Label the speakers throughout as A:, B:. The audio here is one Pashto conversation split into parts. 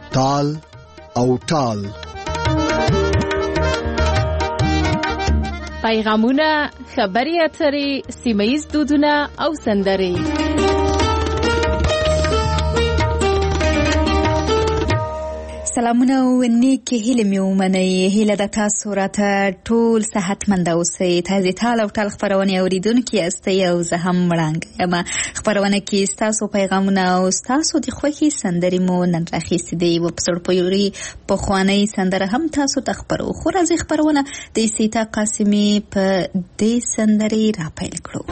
A: تال او ټال.
B: پیغامونه، خبري اترې، سیمه‌ییز دودونه او سندرې.
C: سلامونه او نیکې هیلې مې ومنئ. هیله ده تاسو راته ټول صحتمند اوسئ. تازه تال او ټال خپرونې اوریدونکي یاستئ او زه هم وړاندې یم. خپرونه کې ستاسو پیغامونه او ستاسو د خوښې سندرې مو نن راخیستې دي. په زړه پورې پخوانۍ سندره هم تاسو ته خپرو. خو راځئ خپرونه د سیتا قاسمي په دې سندرې راپیل کړو.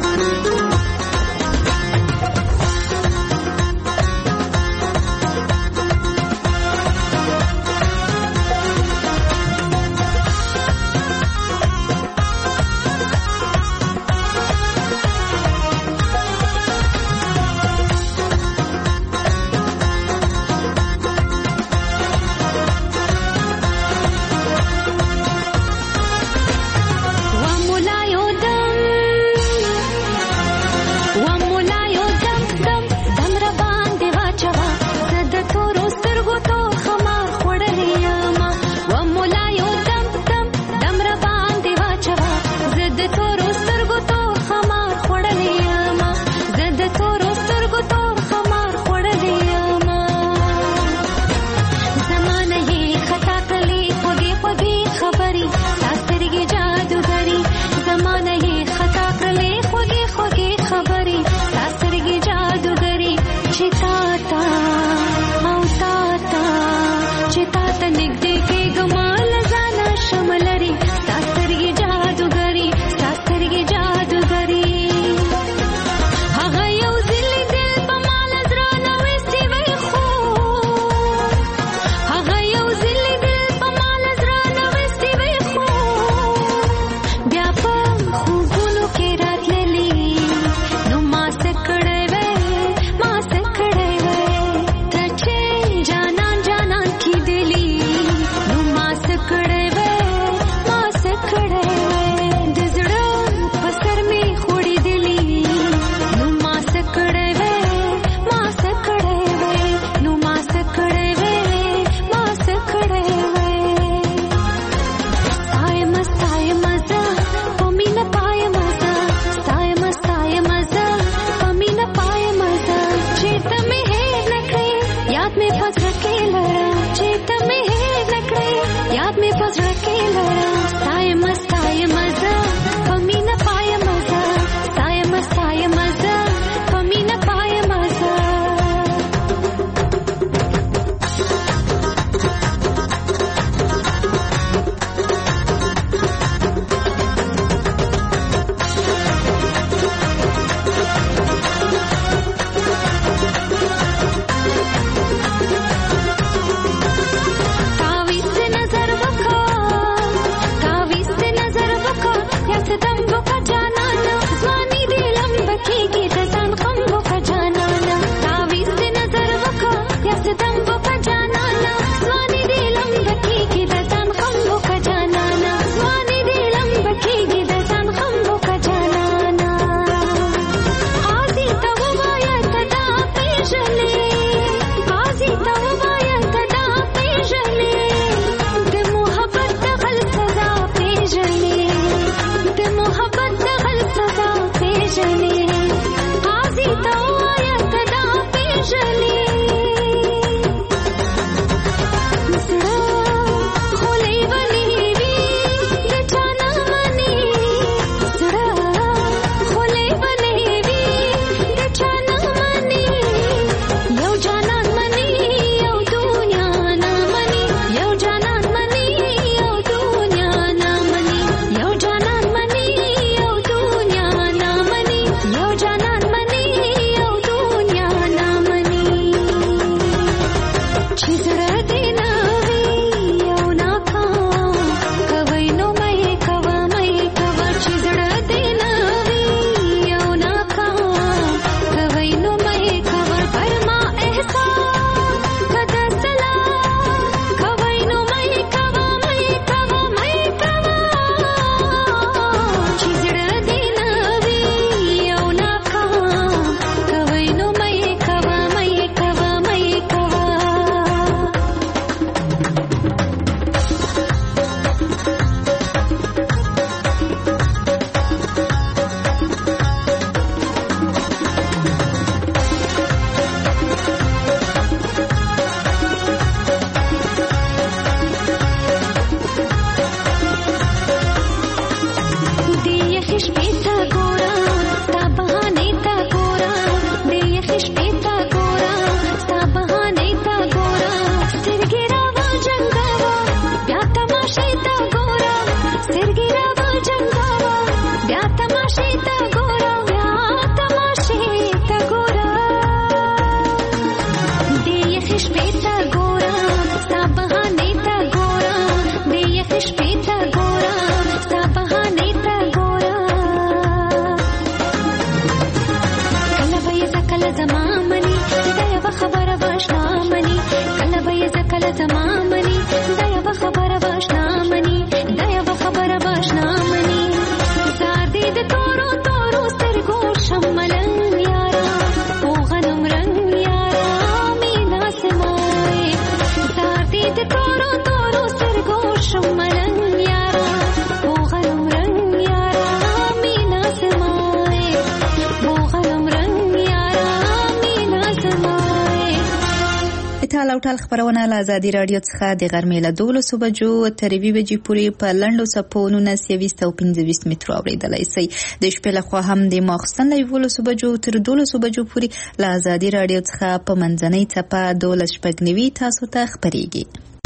C: تال او ټال خبرونه له ازادي رادیو څخه د غرمې له 12 بجو تر 2 بجې پورې په لنډو څپو 19 او 25 مترو اوریدلای شئ. د شپې لخوا هم د ماخستن له 11 بجو تر 12 بجو پورې له ازادي رادیو څخه په منځنۍ څپه 12 تاسو ته خبرېږي.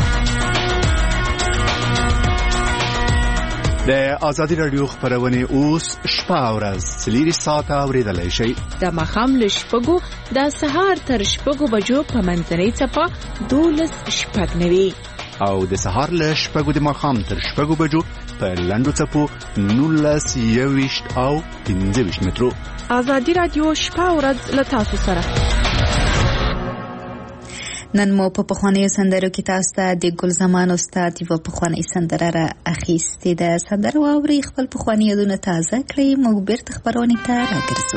A: د ازادي رادیو خبرونه اوس شپه او ورځ 4 ساعته اوریدلای شئ.
B: د ماښام له 6 د سهار تر 6 بجو په منځنۍ څپه 12
A: او د سهار له 6 د ماښام تر 6 بجو په لنډو څپو 19 او 25 مترو.
B: ازادي رادیو شپه او ورځ له تاسو سره.
C: نن مو په پخوانیو سندرو کې تاسو ته د ګل زمان استاد یو پخوانی سندره را اخیستې ده. سندره واورئ، خپل پخوانی یادونه تازه کړئ. موږ بیرته خبرونه ته راګرځو.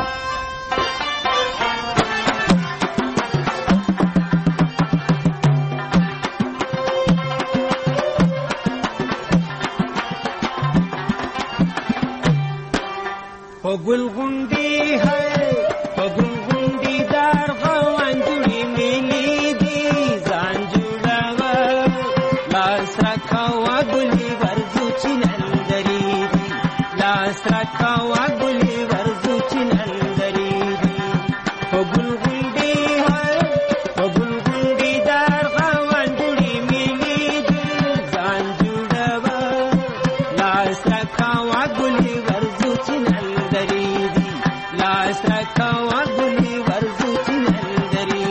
D: ګل غونډي ہے ګل غونډي دار غوان جوړي ملي دي ځان جوړاوه لاس راکاوه ګلي ورزو چنندري دي لاس راکاوه ګلي ورزو چنندري دي ګل غونډي ہے ګل غونډي دار غوان جوړي ملي دي ځان جوړاوه لاس راکاوه ګلي ورزو چنندري لاس راکاوه ګلي ورزو چنندري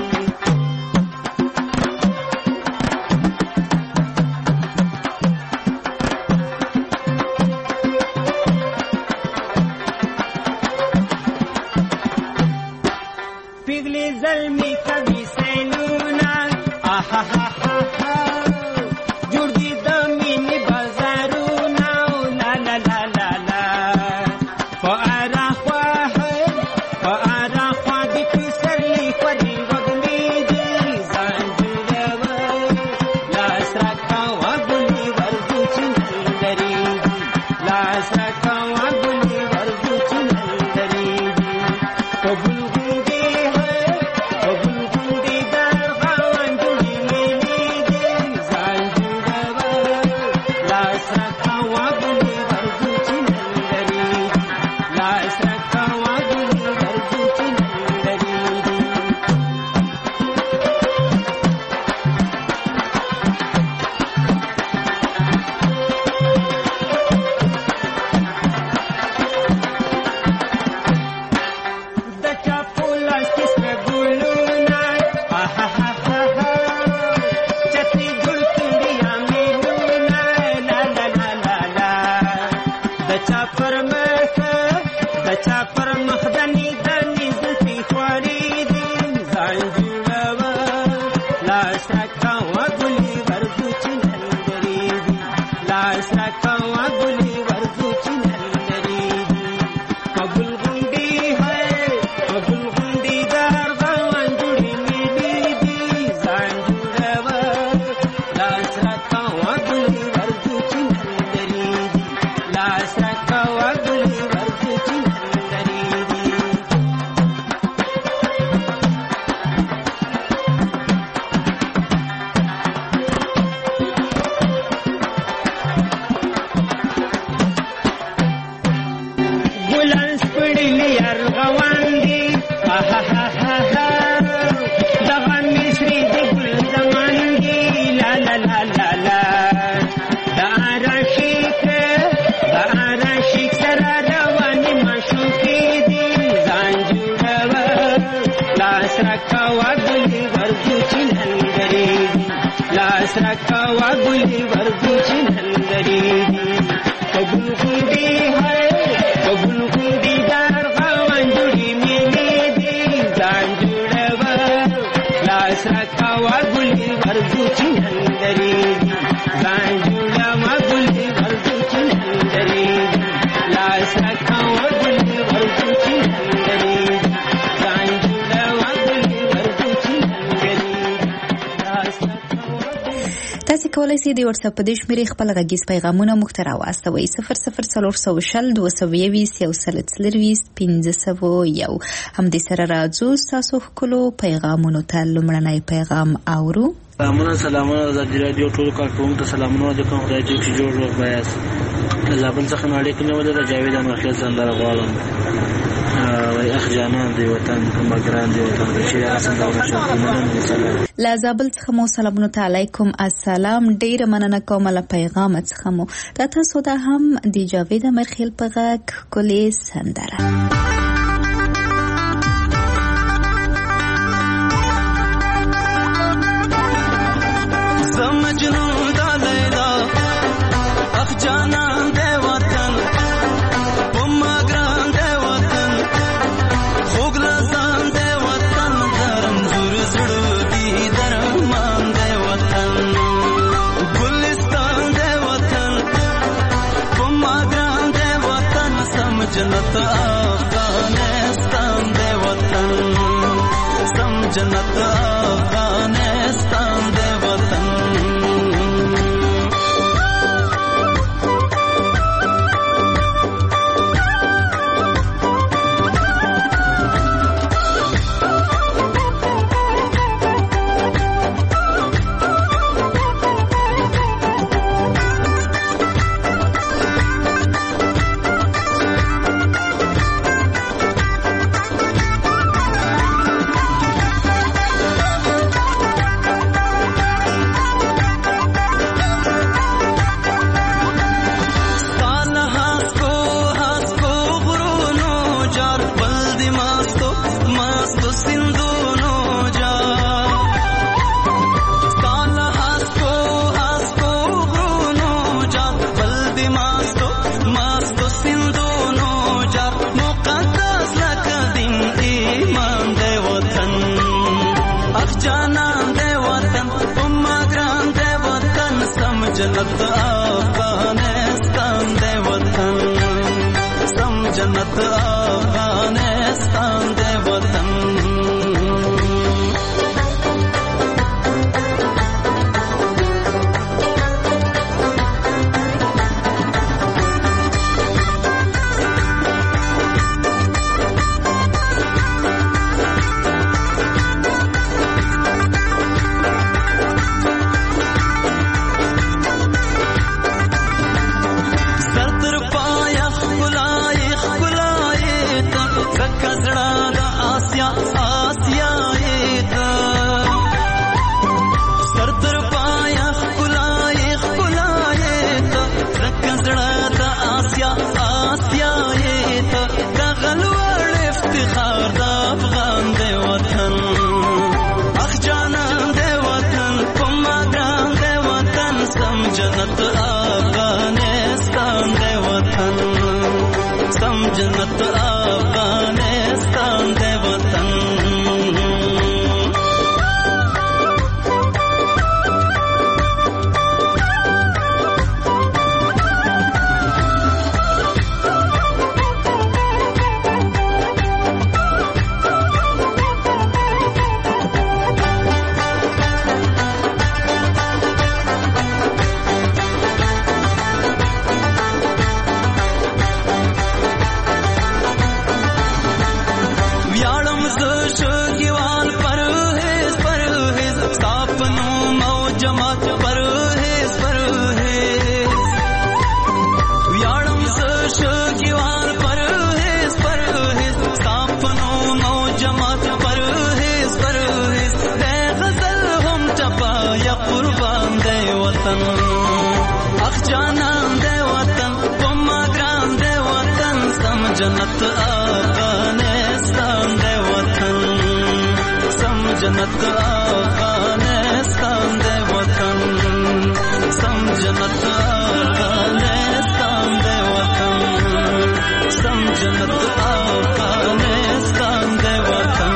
D: پیغلی زلمی کبھی سینونا آہا ہا ہا ہا جوړ دي د مینې بازارونه لا لا لا لا لا فارا
C: کولای شئ د واتس اپ په دې شمیرې خپل غږیز پیغامونه موږ ته راواستوئ 004021 همدې سره راځو ستاسو ښکلو پیغامونو ته. لومړنی پیغام اورو.
E: سلامونه ازادي رادیو ټول کارکونکو ته سلامونه علیکم. خدای دې چې جوړ روغ بیاس زابل څخه نړۍ کې ولې د جاوید امرخیل سندره غواړم وای اخ جانان دی وطن کوم ګران دی وطن چې سندره شو.
C: لا زابل څخه مو سلامونه علیکم السلام. ډیر مننه کوم له پیغام څخه مو تاسو ته هم د جاوید امرخیل په غږ کولې سندره.
F: जन्नत अफगानिस्तान दे वतन सम जन्नत अफगानिस्तान दे वतन जन्नत अफगानिस्तान दे वतन सम जन्नत अफगानिस्तान दे वतन जन्नत अफगानिस्तान दे वतन सम जन्नत अफगानिस्तान दे वतन जन्नत अफगानिस्तान दे वतन सम जन्नत अफगानिस्तान दे वतन सम जन्नत अफगानिस्तान दे वतन सम जन्नत अफगानिस्तान दे वतन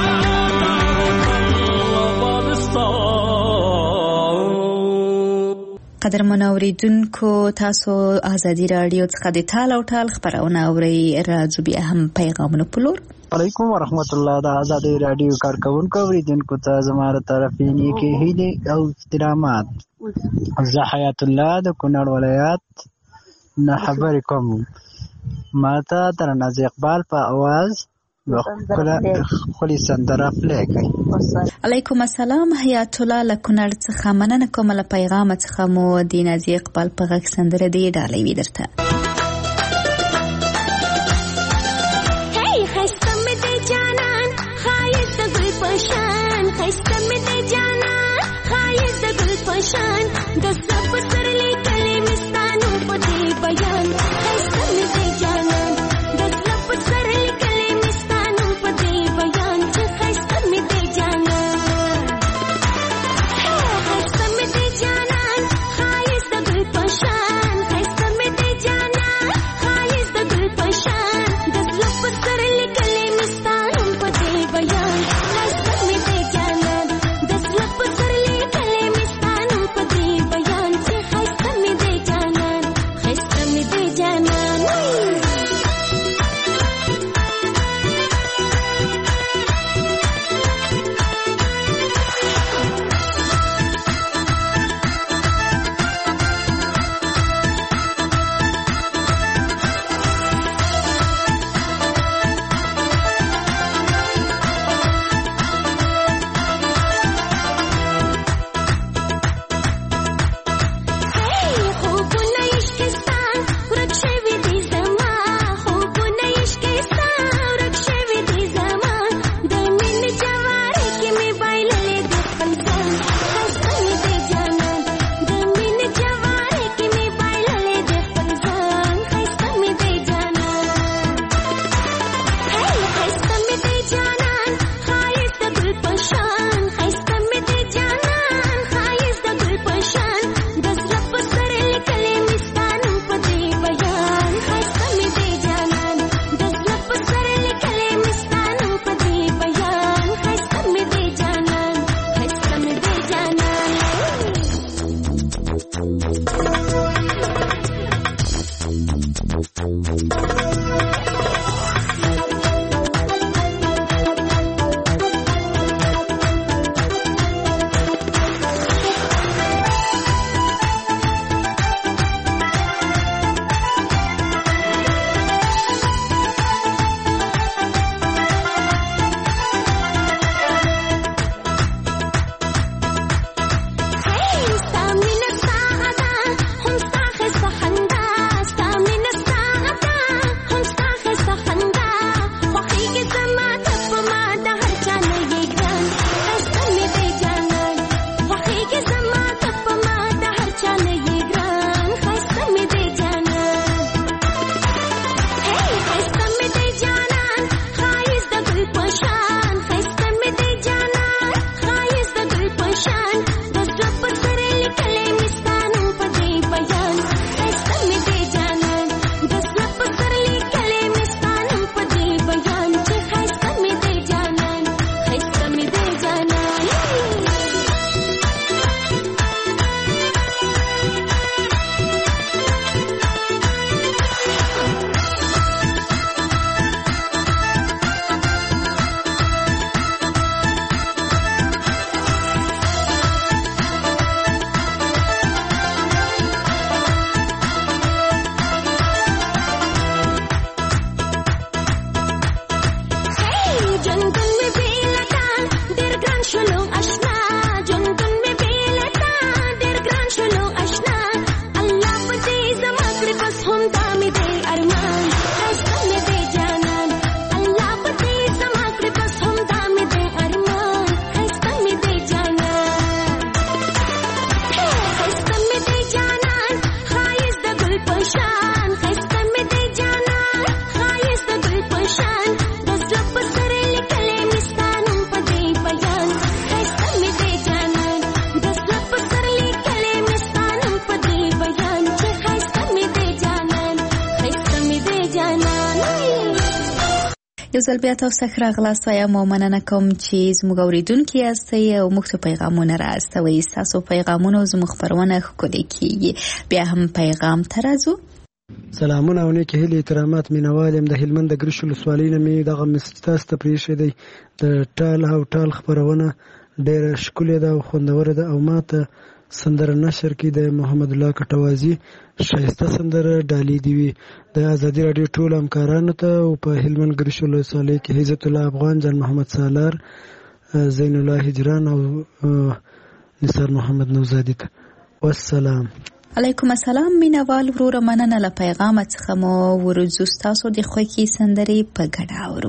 C: قدرمن اوریدونکو تاسو ازادي رادیو څخه د ټال او ټال خبرونه اورئ. راځو بیا هم پیغامونه پلور.
G: علیکم ورحمت الله. د آزادۍ راډیو کارکونکو اوریدونکو ته زما له طرفې نیکې هیلې او احترامات. زه حیات الله د کونړ ولایت نه خبرې کوم. ما ته د ناز اقبال په اواز خپلې سندره پلی کړئ.
C: علیکم السلام. حیات الله له کونړ څخه مننه کوم. له پیغام څخه مو د ناز اقبال په غږ سندره دی ډالۍ وي درته. یو ځل بیا تاسو ښه راغلاست. وایم مننه کوم چې زموږ اورېدونکي یاستئ او موږ ته پیغامونه رااستوئ. ستاسو پیغامونه زموږ خپرونه ښکلې کیږي. بیا هم پیغام ته راځو.
H: سلامونه او نیکې هیلې احترامات مینوال یم. د هلمند د ګرشو ولسوالۍ نه مې دغه مسج تاسو ته پرېښی دی. د ټال او ټال خپرونه ډېره ښکلې ده او خوندوره ده او ما ته سندره نشر کې د محمد الله کټوازي ښایسته سندره ډالۍ دي وي. د ازادي راډیو ټول همکارانو ته او په هلمند ګرشو ولسوالۍ کې عزت الله افغان، جان محمد سالار، زین الله هجران او نثار محمد نوزادي ته والسلام.
C: علیکم السلام مینوال وروره، مننه له پیغام څخه مو ورځو ستاسو د خوښې سندرې په ګډه اورو.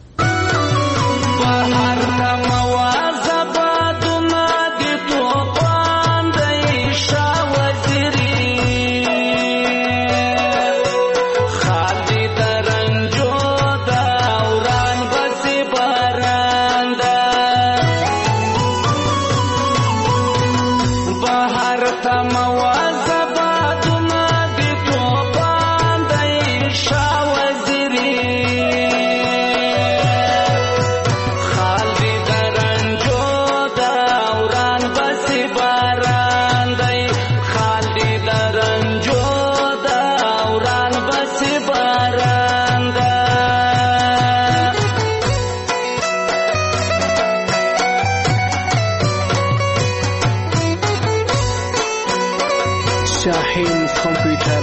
I: شاحين كمبيوتر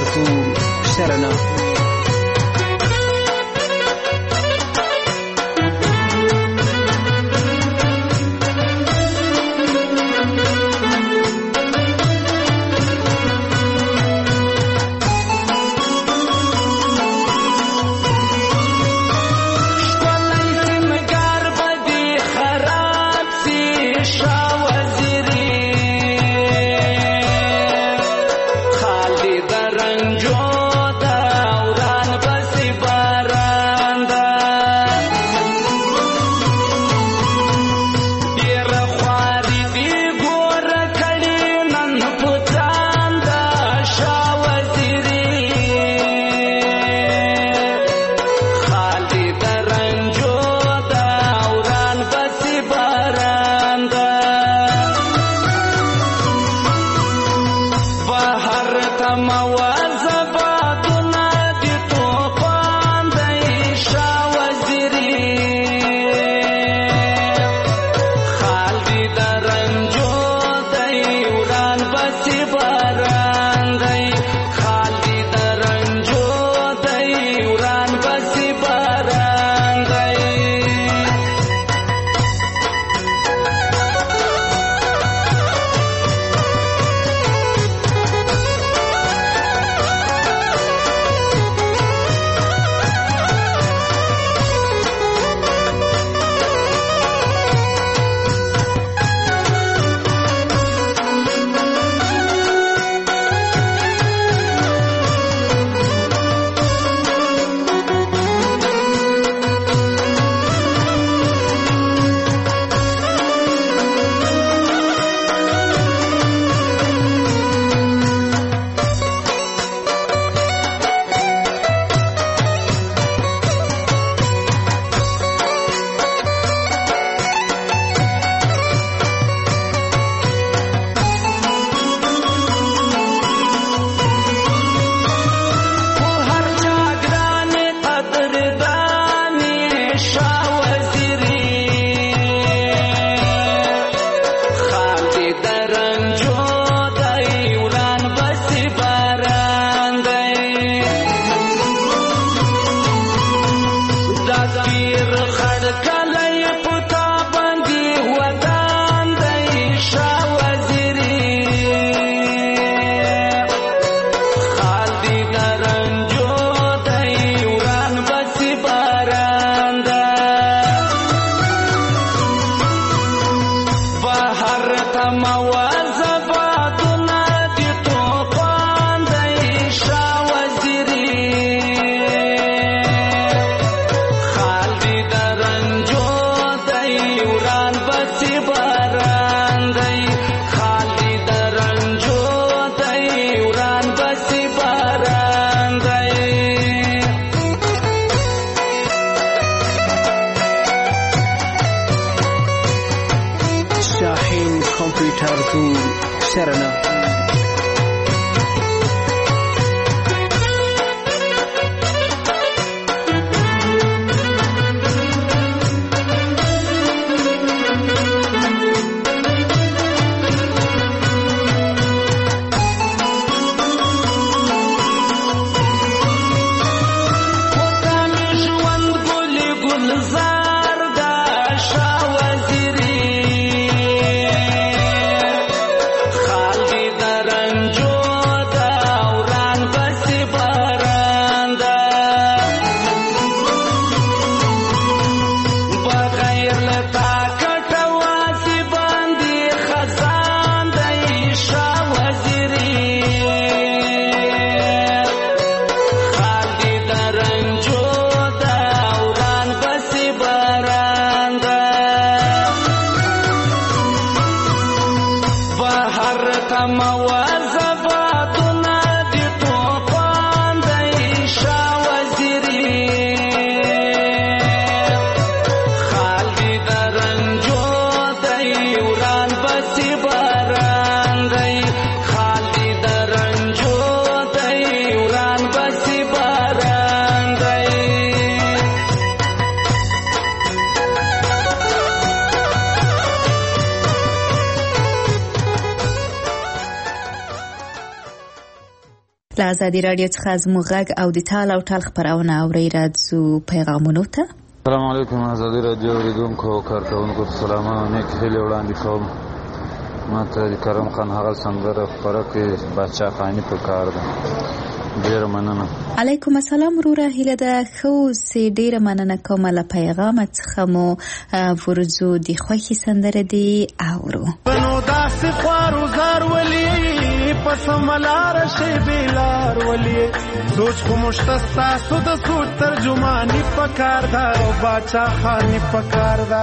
I: سرنا سرنا
F: غم وزباتنا دي طوفان دي شاه وزیری خالی درنجو دی وران بسی باران دی خالی درنجو دی وران بسی باران دی
C: له ازادي راډیو څخه زموږ غږ او د تال او ټال خپرونه اورئ. راځو پیغامونو ته.
J: السلام علیکم ازادي راډیو اوریدونکو او کارکوونکو ته سلامونه. نیک هیلې وړاندې کوم. ما ته د کرم خان هغه سندره خپره کړې باچا خاني په کار ده. ډېره مننه.
C: علیکم السلام وروره، هیله ده ښه اوسې. ډېره مننه کومه له پیغامه څخه مو ورځو د خوښې سندره دې اورو.
F: نو داسې خوارو زار ولي پس ملار شي بیلار ولي سوچ خو مشته ستاسو د سوچ ترجماني پکار ده او باچا خاني پکار ده.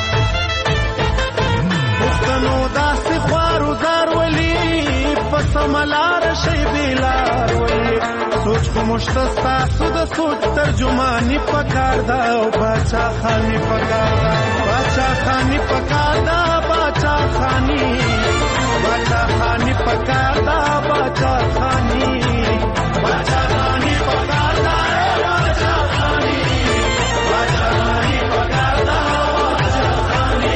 F: پښتنو داسې خوارو زار ولي پس ملار شي بیلار ولي سوچ خو مشته ستاسو د سوچ ترجماني پکار ده او باچا خاني پکار ده. باچا خاني پکار ده باچا خاني باچا خاني پکار دا باچا خاني باچا خاني پکار دا باچا خاني باچا خاني پکار دا باچا خاني.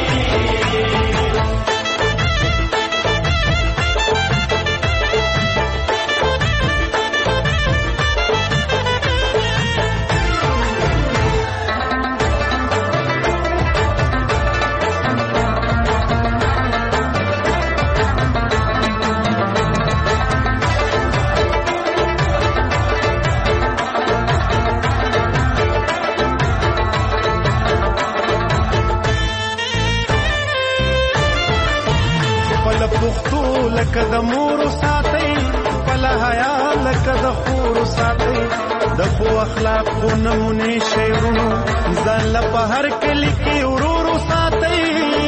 F: لکه د مور ساتي بل حیا لکه د خور ساتي د خو اخلاق خو نمونه شعرونو ځان له په هر کلی کې ورور ساتي.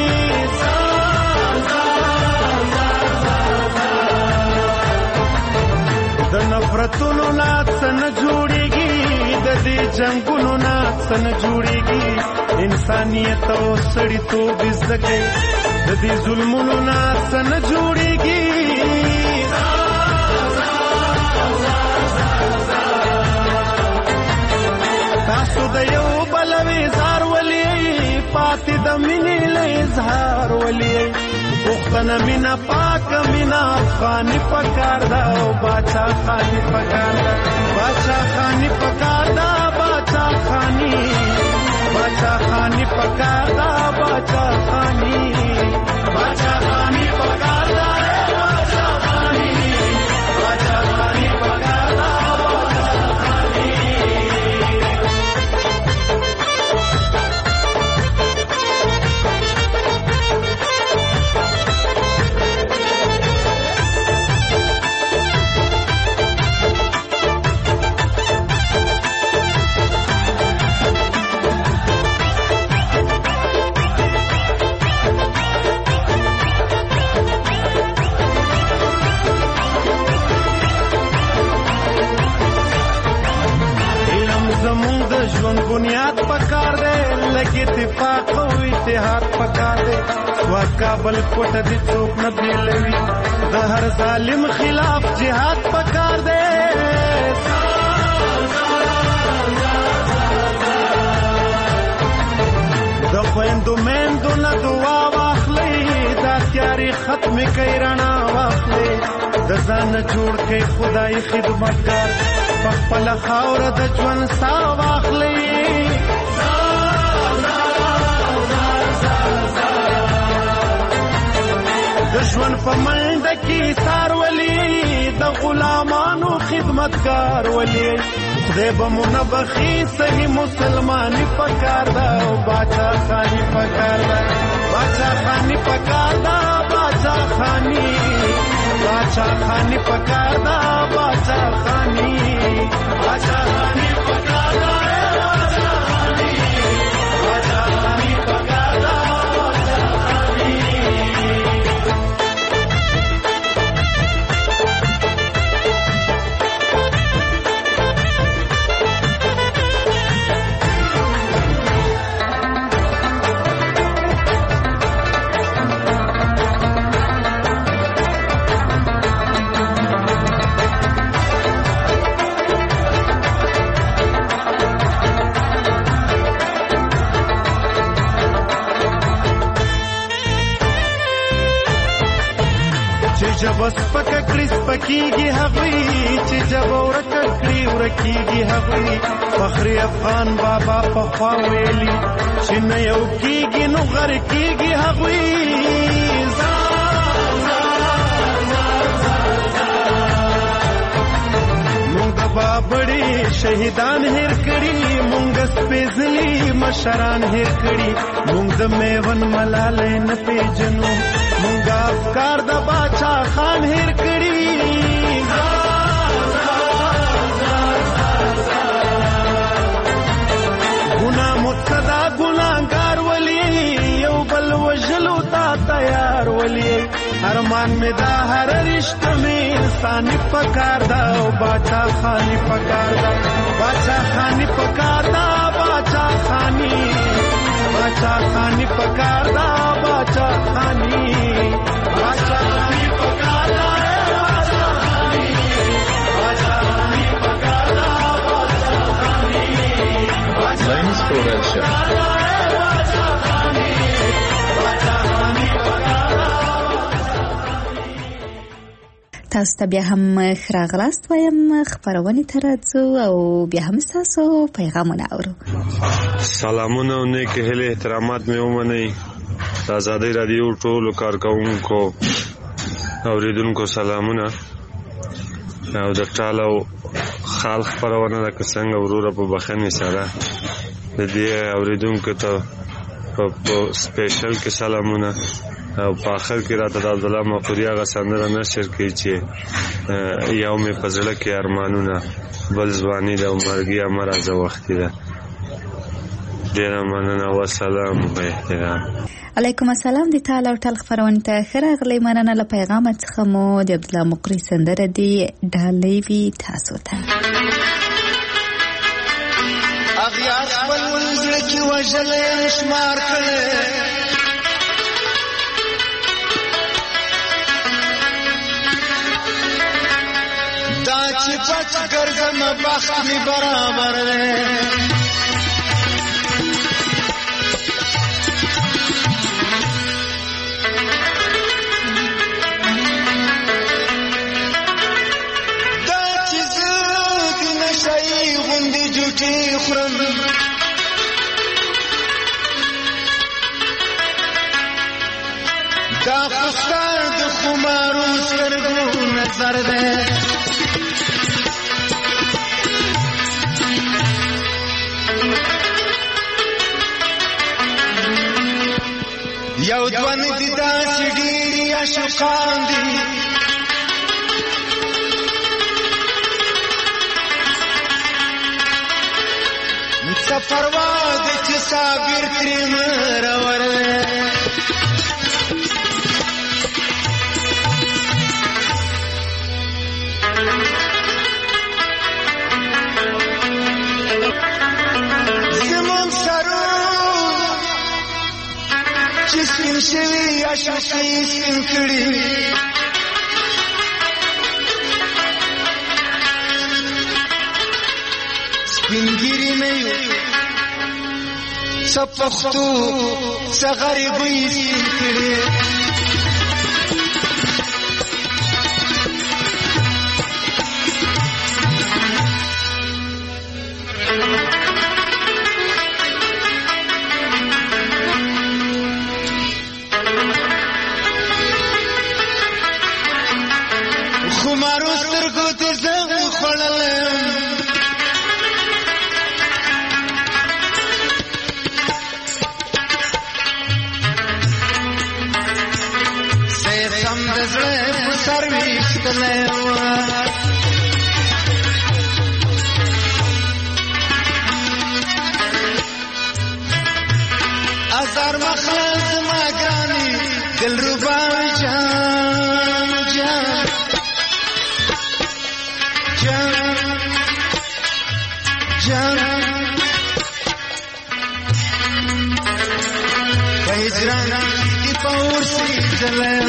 F: د نفرتونو نات سن جوړيږي د دې جنگونو نات سن جوړيږي انسانيت او سړیتوب زکه د دې ظلمونو نات سن جوړيږي. تاسو د یو بلوي زار ولي پاتې د مینې له اظهار ولي پښتنه مینا پاک مینا افغاني پکار دا او باچا خاني پکار دا باچا خاني پکار دا باچا خاني باچا خاني پکار دا باچا خاني باچا خاني پکار دا باچا خاني باچا خاني پکار دا باچا خاني. ژوند بنیاد پکار دے لگی اتفاق او اتحاد پکار دے سواد کابل کوټ دي څوک نه بیلوي د هر ظالم خلاف جهاد پکار دے. د خويندو میندو نه دعا واخلي دا تیاری ختم کوي رڼا واخلي د ځان جوړ کې خدای خدمتګار خپل خاور د ژوند سا واخلي. د ژوند په منډه کې سار ولي د غلامانو خدمتګار ولي خدای به منبخي صحیح مسلماني پکار دا او باچا خاني پکار دا باچا خاني پکار دا باچا خاني باچا خاني پکار دا باچا خاني باچا خاني پکار دا باچا خاني باچا خاني پکار دا باچا خاني. جب سپک کړي سپکیږي هغوی چې جب ورک کړي ورکیږي هغوی فخر افغان بابا په خوا ویلي چې نه یو کیږي نو غر کیږي هغوی بابړي شهیدان هیر کړي مونږ سپېڅلي مشران هیر کړي مونږ د میون ملالۍ نه پیژنو مونږ افکار د باچا خان هیر کړي ګناه مصدا ګناهګار ولي یو بل وژلو ته تیار ولي ارمان می دا هر رشتہ می انسانی پکار دا باچا خانی پکار دا باچا خانی پکار دا باچا خانی پکار دا باچا خانی پکار دا باچا خانی پکار دا باچا
C: تاسو ته بیا هم ښه راغلاست وایم خپرونې ته راځو او بیا هم ستاسو پیغامونه اورو.
K: سلامونه او نیکې هیلې احترامات مې ومنئ. د ازادۍ راډیو ټولو کارکوونکو اوریدونکو سلامونه او د ټالو خال خپرونه لکه څنګه وروره په بخښنې سره د دې اوریدونکو ته په سپیشل کې سلامونه او په آخر کې راته د عبدالله مقوري هغه سندره نشر کړي چې یو مې په زړه کې ارمانونه بل ځواني ده او مرګي مه راځه وختي ده. ډېره مننه وسلام و احترام.
C: علیکم السلام. د تال او ټال خپرونې ته ښه راغلی. مننه له پیغامه څخه مو د عبدالله مقوري سندره دې ډالۍ وي تاسو ته.
L: اغیار خپل زړه کې وژلی شمار کړی دا چې پچ ګرځم بخت می برابر دی دا چې زه د نشهیي غوندې جوټې خورم دا خو ستا د خمارو سترګو نظر دی یو دوان دی داسې ډېرې عاشقان دي څه پروا ده چې صابر ترې مرور دی زمون سرون چې سپین شوي عاشقۍ سپین کړي سپین ګیري نه یو څه پښتو څه غریبۍ سپین کړي خمارو سترګو ته زنګ خوړلم سید سم د زړه په سر ویشتلی وه ازار مخله زما ګرانې دلربا جان جان جان هجران کی پور سی جلے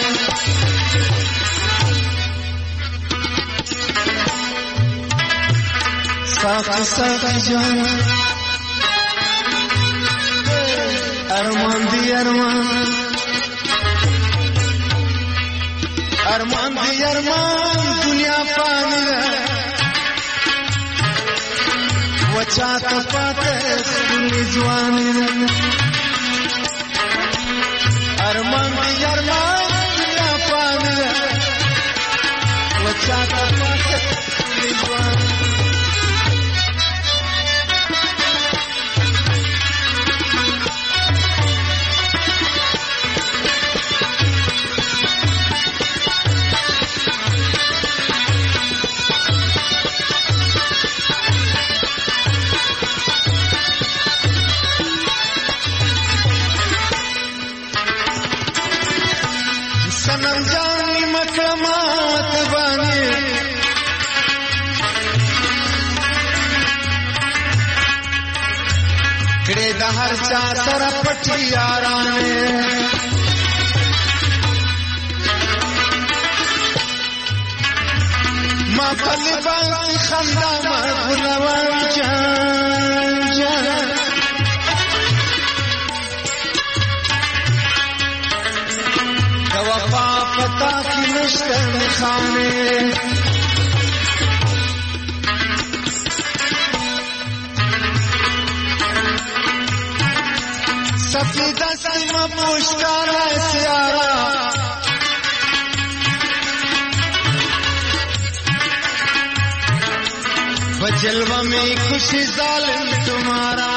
L: ساخ ساخ جان ارمان دی ارمان ارمان دنیا فانی ده وچا ته پاته سپینې ځواني ده ارمان دنیا فانی ده وچا ته پاته سپینې ځواني د هر چا سره پټي یارانه ما طالبان خندا مرغلوان جان د وفا پتا کی نشته خانه سفیدہ سیما پوشکارا سیارا بجلوہ میں خوشی ظالم تمہارا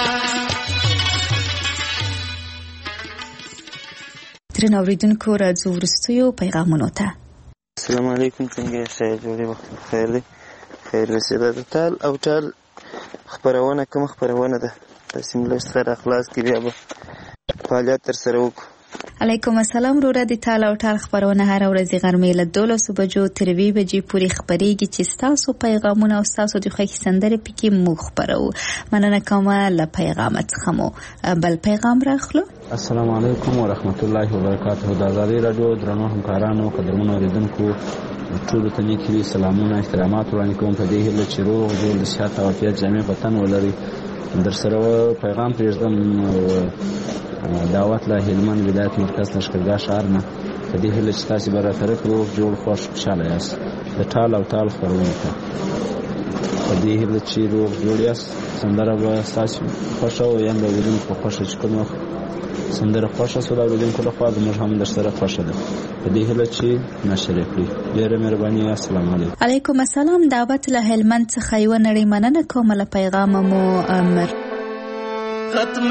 C: درنو اوریدونکو راځو وروستیو پیغامونو ته.
M: السلام علیکم، څنګه یې؟ جوړې وخت بخیر دی. خیر رسېده د ټال او ټال خپرونه کومه خپرونه ده تاسې مو لږ څخه راخلاص کړي بیا به فعالیت ترسره وکړو.
C: علیکم السلام وروره. د ټال او ټال خپرونه هره ورځ غرمې له 12 بجو تر 2 بجې پورې خپرېږي چې ستاسو پیغامونه او ستاسو د خوښې سندرې پکې موږ خپروو. مننه کوم له پیغام څخه مو بل پیغام راخلو.
N: السلام علیکم ورحمت الله وبرکاته. د آزادۍ راډیو درنو همکارانو قدرمنو اوریدونکو ټولو ته نیکې سلامونه احترامات وړاندې کوم په دې هیله چې روغ جوړ د صحت او عافیت جامع وطن ولري. در سره پیغام پرېږدم دعوت له هلمند ولایت مرکز لښکرګاه ښار نه په دې هیله چې تاسې به راطرف روغ جوړ خوښ خوشحاله یاست. د ټال او ټال خپرونې ته په دې هیله چې روغ جوړ یاست. سندره به ستاسې خوښه او یم د اورېدونکو په خوښه چې کومه سندره خوښه شوه د اورېدونکو لخوا زموږ هم درسره خوښه ده. په دې هیله چې نشر یې کړي. ډېره مهرباني. السلام علیکم.
C: علیکم السلام. دعوت له هلمند څخه یوه نړۍ مننه کوم له پیغامه مو امر.
O: ختم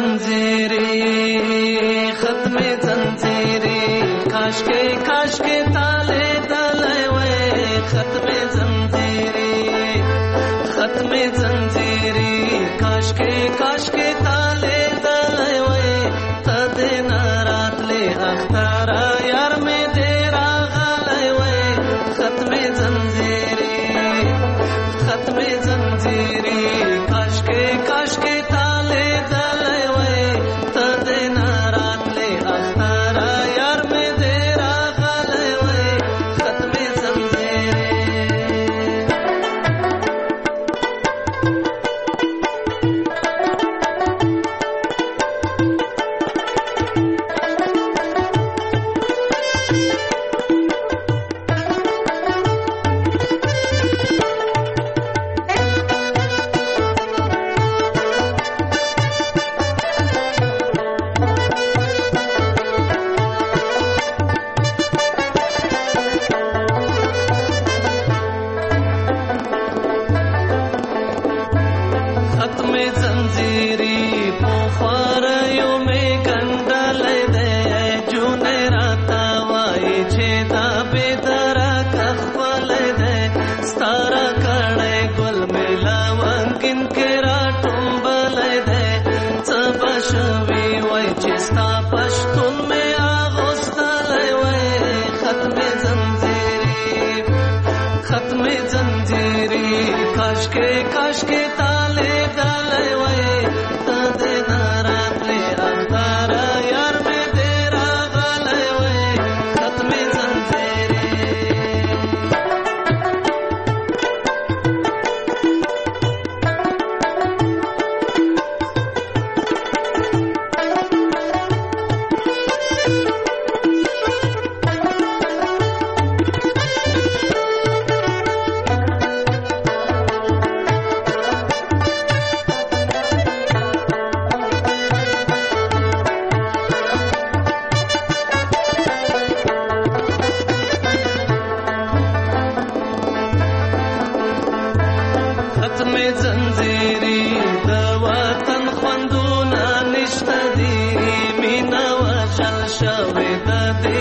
O: زنجیری کاش کے تالے تلے وے ختم زنجیری کاش کے تالے تلے وے تدے نارات لے اختارا یار میں تیرا غالے وے ختم زنجیری کاش کے تالے تلے وے تدے نارات لے اختارا یار میں تیرا غالے وے ختم زنجیری.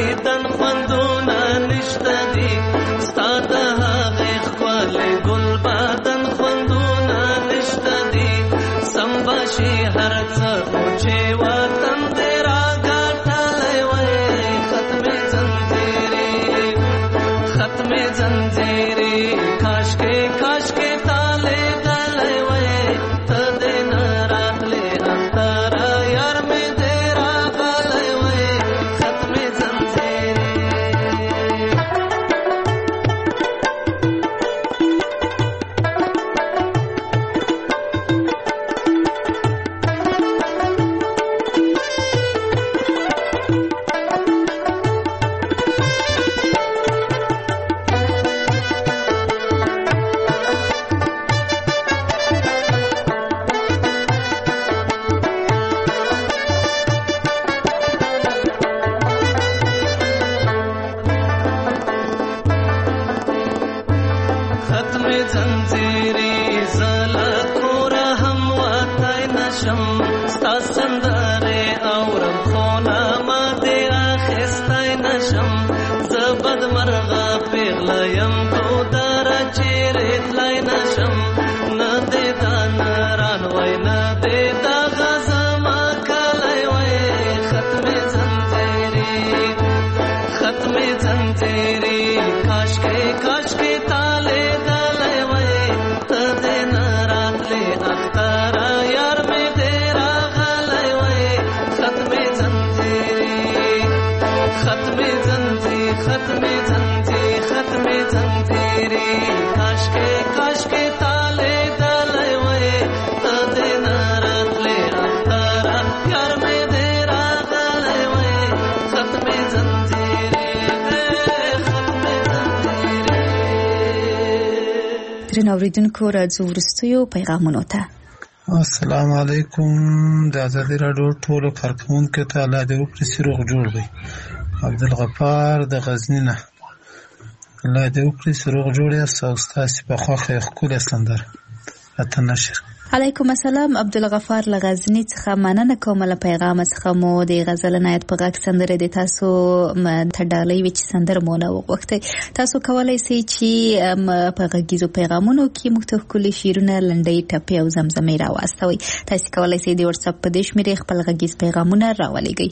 O: دیدن خوندونه نشته دي ستا د هغې ښکلې ګل بدن خوندونه نشته دي سم به شي هر څه خو چې وطن دې راګټلی وی ختمې زنځیرې کاشکې کاشکې تا لیدلی وی ته دې نه راغلې اختره یار مې دې راغلی وی ختمې زنځیرې ختمې زنځیرې زه له کوره هم وتی نشم ستا سندرې اورم خو نامه دې اخیستی نشم زه بدمرغه پیغله یم ګودره چیرې تلی نشم نه دې دا نران وی نه دې دغه زما کلی وی ختمې زنځیرې کاشکې کاشکې تا لیدلی وی ته دې نه راتلې اختره یار مې دې راغلی وی ختمې زنځیرې کاشکې کاشکې تا لیدلی وی ته دې نه راتلې اختره یار مې دې راغلی وی ختمې
C: درنو اوریدونکو راځو وروستیو پیغامونو ته.
P: السلام علیکم. د ازادي راډیو ټولو کارکوونکو ته الله دې وکړي چې روغ جوړ وي. عبدالغفار د غزني نه. الله دې وکړي چې روغ جوړ یاست او ستاسې په خوښه یې ښکلې سندره راته نشر.
C: علیکم السلام. عبدالغفار له غزني څخه مننه کوم له پیغام څخه مو د غزل عنایت په غږ سندره د تاسو ته ډالۍ وي چې سندره مو نه وغوښتئ. تاسو کولی شئ چې په غږیزو پیغامونو کې موږ ته ښکلي شعرونه لنډۍ ټپې او زمزمې راواستوئ. تاسو کولی شئ د واتساپ په دې شمېرې خپل غږیز پیغامونه راولېږئ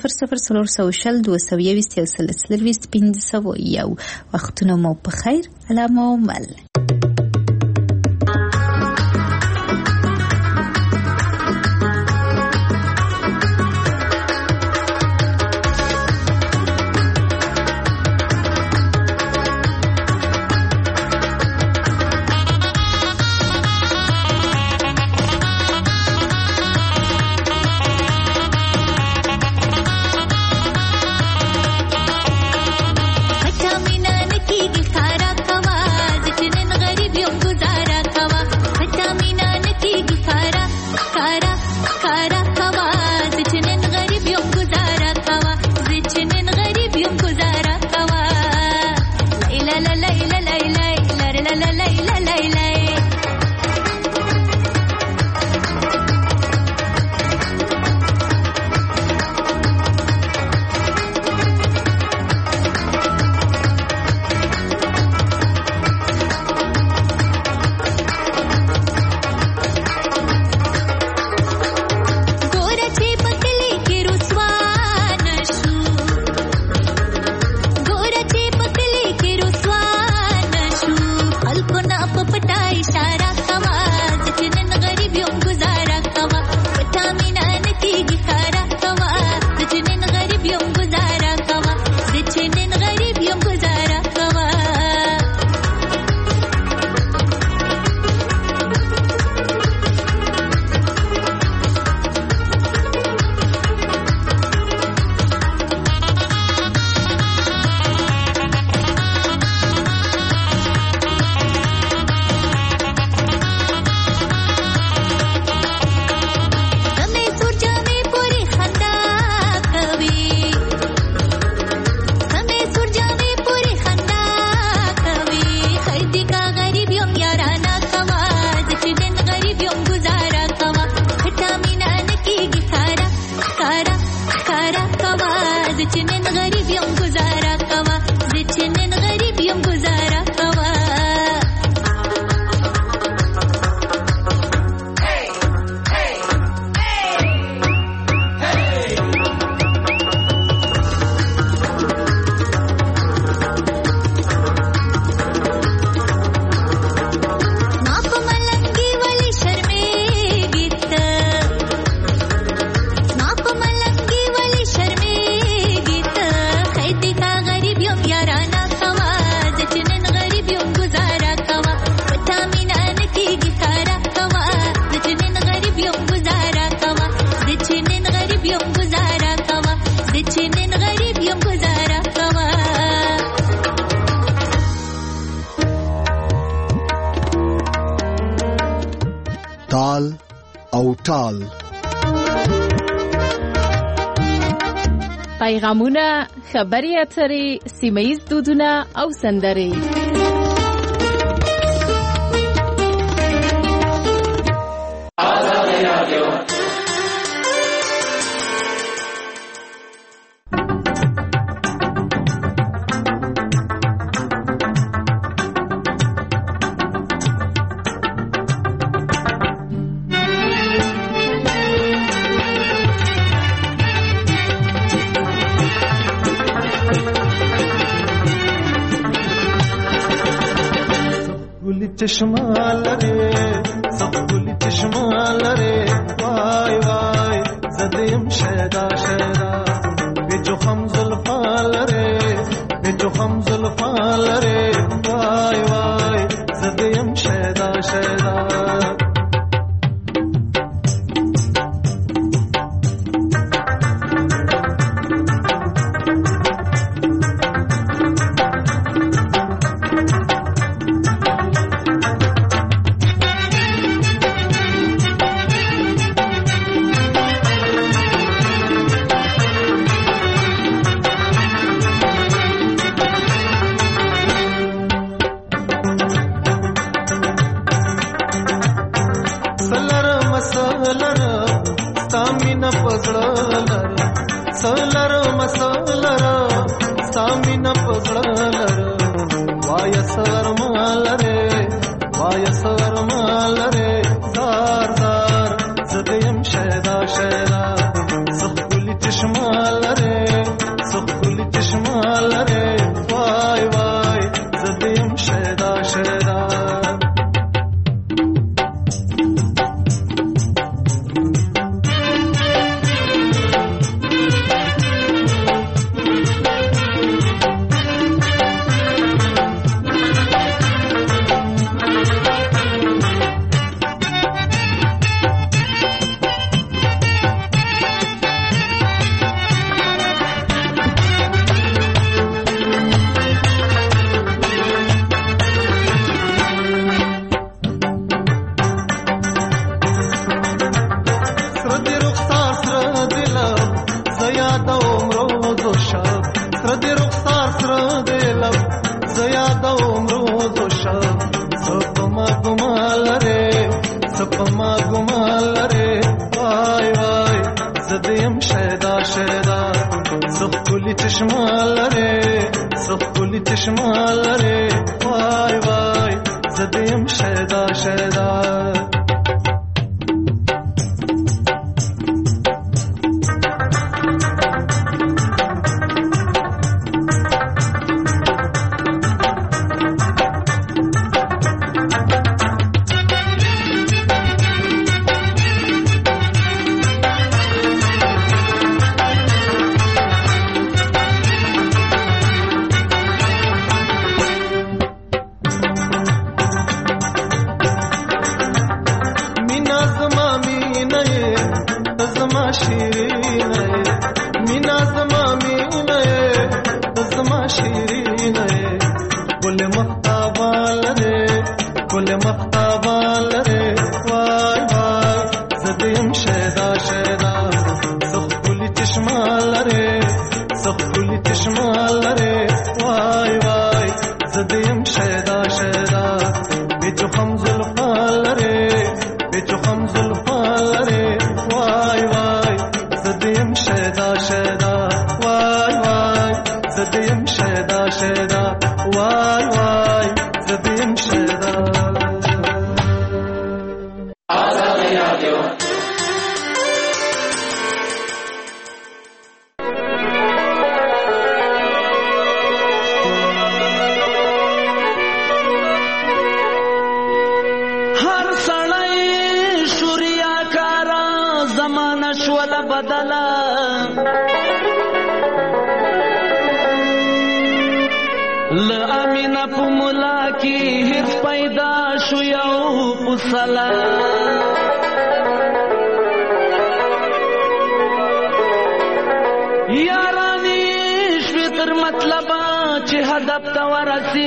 C: 00402023 وختونه مو په خیر. علامه مل.
Q: अच्छा मीना नकी की खारा कवा जितने
A: ټال او ټال.
B: پیغامونه، خبري اترې، سیمه‌ییز دودونه او سندرې.
F: چشمه لري سب ګل چشمه لري وای وای زدیم شیدا شیدا بجو خم زلفا لري بجو خم زلفا لري وای وای زدیم شیدا شیدا.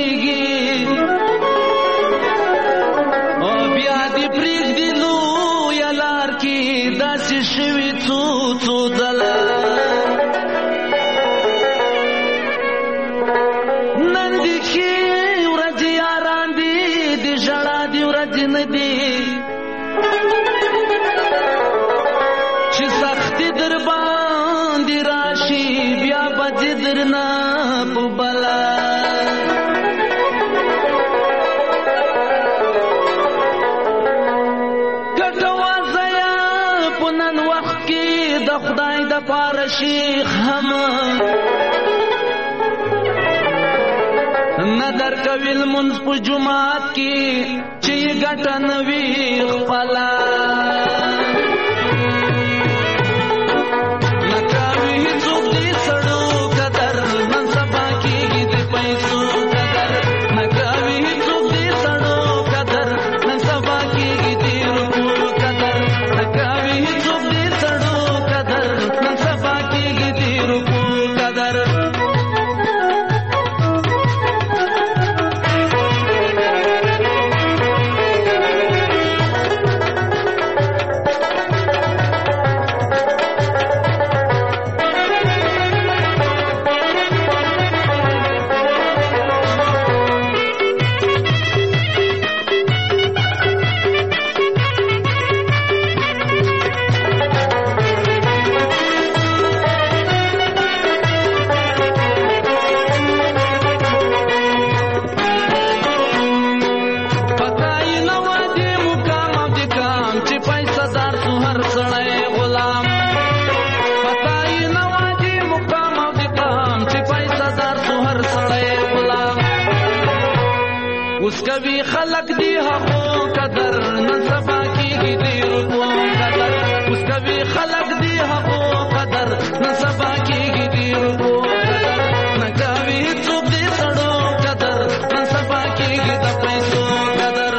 O: بیا دی پریږدي لوی یلار کې داسې شوي څو څو ځله نن دي ښې ورځې یاران دي د ژړا دي ورځې نه دي چې سختي در باندې راشي بیا به دې درنه په بلا خدای د پاره شیخ هم نظر کوي لمونځ په جومات کې چې ګټه نه وي خپله نه کوي هېڅوک د سړو قدر نن سبا کېږي د پیسو قدر نه کوي هېڅوک د سړو قدر نن سبا کېږي د روپو قدر نه کوي هېڅوک د سړو نن سبا کېږي د روپو قدر کوي خلق دی هغو قدر نن سبا کېږي د روپو قدر اوس کوي خلق دی هغو قدر نن سبا کېږي د روپو قدر نه کوي هېڅوک د سړو قدر نن سبا کېږي د پیسو قدر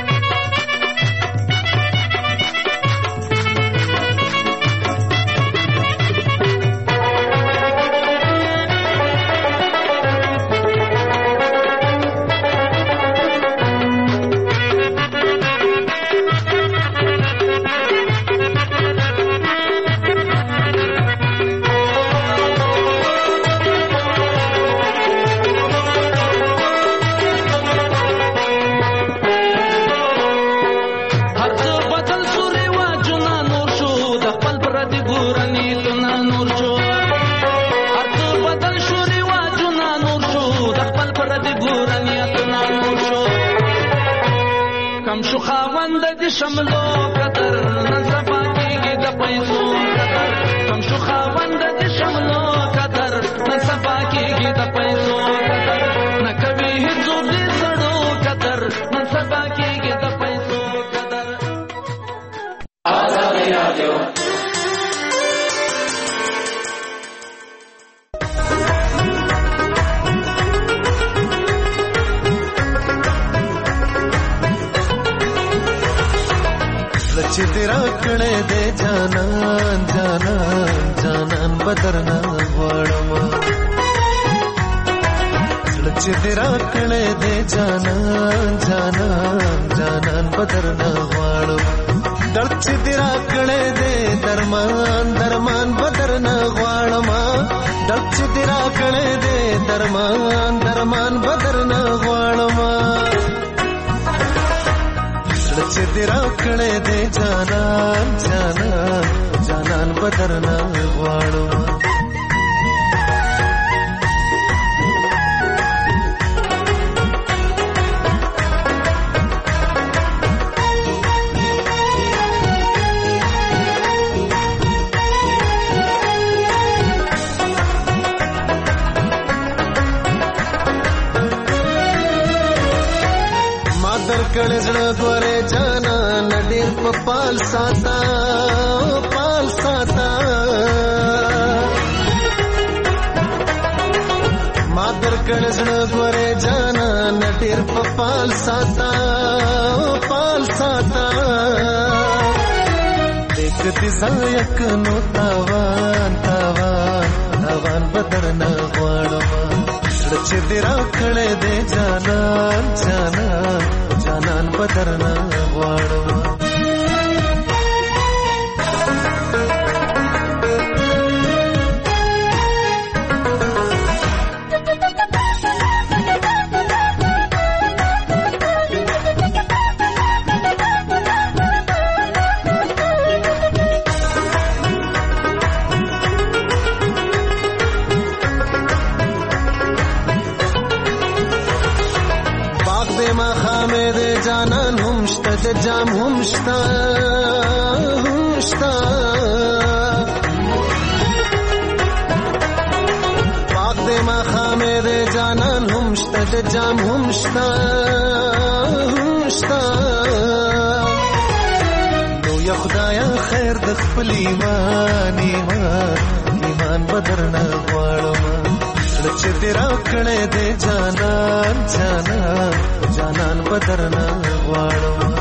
O: کم شو خاوند د شملو قدر نن سبا کېږي د پیسو قدر کم شو خاوند د شملو قدر نن سبا کېږي د پیسو قدر نه کوي هېڅوک د سړو قدر نن سبا کېږي د پیسو قدر آزادي رادیو
L: چې تیرا کړه دې جانان جانان جانان بدرنا غواړم چې تیرا کړه دې جانان جانان جانان بدرنا غواړم درد چې تیرا کړه دې درمان درمان بدرنا غواړم درد چې تیرا کړه دې درمان درمان بدرنا غواړم چې تیرا کړه دې جانان جانان جانان بدرنا غواړم کړه زړه غوړې جانا نډیر په پال ساتا ما در کړه زړه غوړې جانا نډیر په پال ساتا دې زایک نو تاوان تاوان تاوان بدرنا غواړم چې دې را کړه دې جانان جانان جانان بدرنا غواړم جانان هم شته د جام هم شته پاک دې ماښامې د جانان هم شته د جام هم شته نو یا خدایا خیر د خپل ایمان بدر نه غواړم چې دې راکړې دې جانان بدر نه غواړم